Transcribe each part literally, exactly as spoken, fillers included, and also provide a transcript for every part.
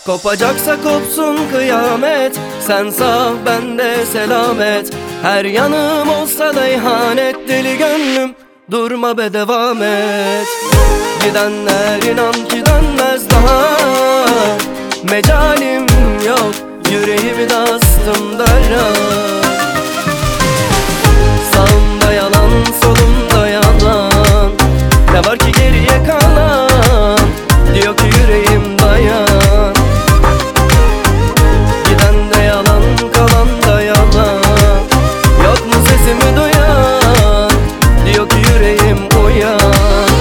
Kopacaksa kopsun kıyamet, sen sağ ben de selamet. Her yanım olsa da ihanet, deli gönlüm durma be devam et. Gidenler inan ki dönmez daha, mecalim yok, yüreğimi de astım dara. Sağımda yalan, solumda yalan, ne var ki geriye kalan? Diyor ki yüreğim dayan. Giden de yalan, kalan da yalan. Yok mu sesimi duyan? Diyor ki yüreğim uyan.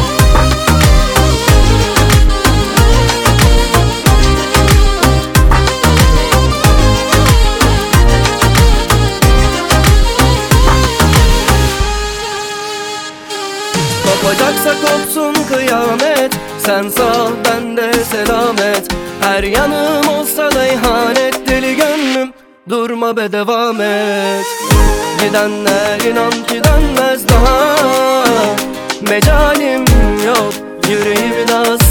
Kopacaksa kopsun kıyamet, sen sağ ben de selamet. Her yanım olsa da ihanet, deli gönlüm durma be devam et. Gidenler inan ki dönmez daha, mecalim yok, yüreğimi de